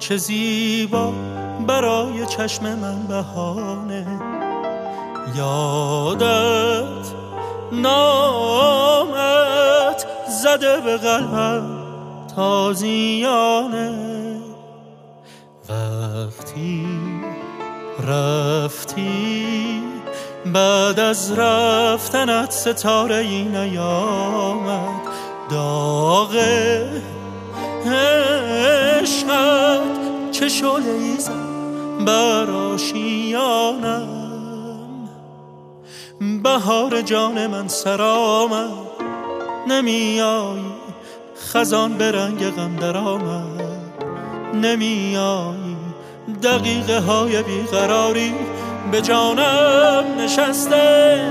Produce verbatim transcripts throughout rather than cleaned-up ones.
چه زیبا برای چشم من بهانه، یادت نامت زده به قلبم تازیانه. وقتی رفتی بعد از رفتنت ستاره ای نیامد، داغ عشقت چه شعله‌ای زد بر آشیانم. بهار جان من سر آمد، نمیایی خزان به رنگ غم در آمد، نمیایی دقیقه های بیقراری به جانم نشسته،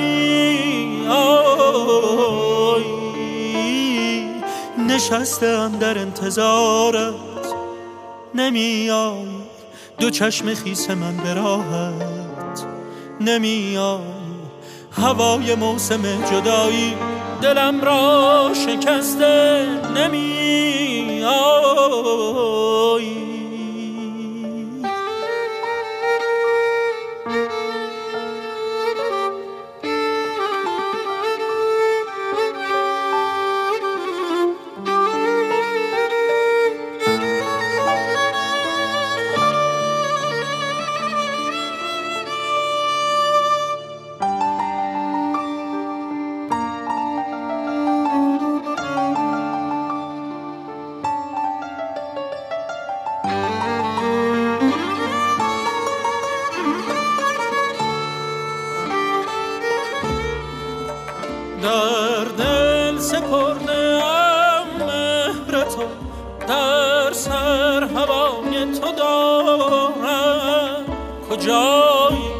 نمیایی نشستم در انتظارت، نمیایی دو چشم خیس من به راحت، نمیایی هوای موسم جدایی دلم را شکسته، نمیایی. در دل سپرده ام مهر تو، در سر هوای تو دارم. کجایی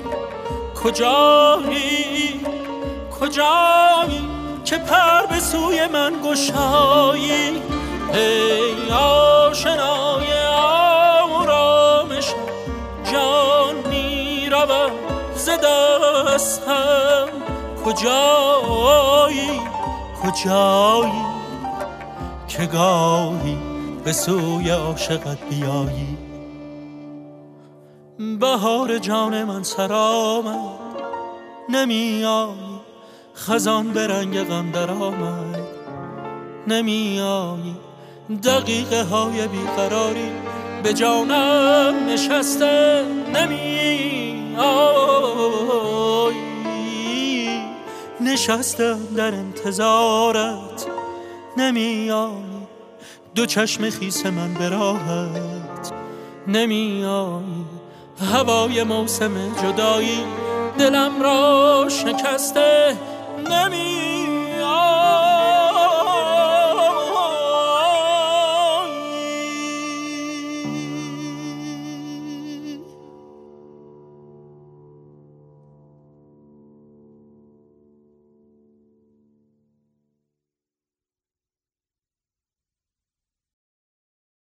کجایی کجایی که پر به سوی من گشایی؟ ای آشنای آرامشم، جان می رود ز دستم. کجایی کجایی که گاهی به سوی عاشقت بیایی؟ بهار جان من سر آمد، نمیایی خزان به رنگ غم در آمد، نمیایی دقیقه های بیقراری به جانم نشسته، نمیایی نشستم در انتظارت، نمیایی دو چشم خیس من به راحت، نمیایی هوای موسم جدایی دلم را شکسته، نمیایی.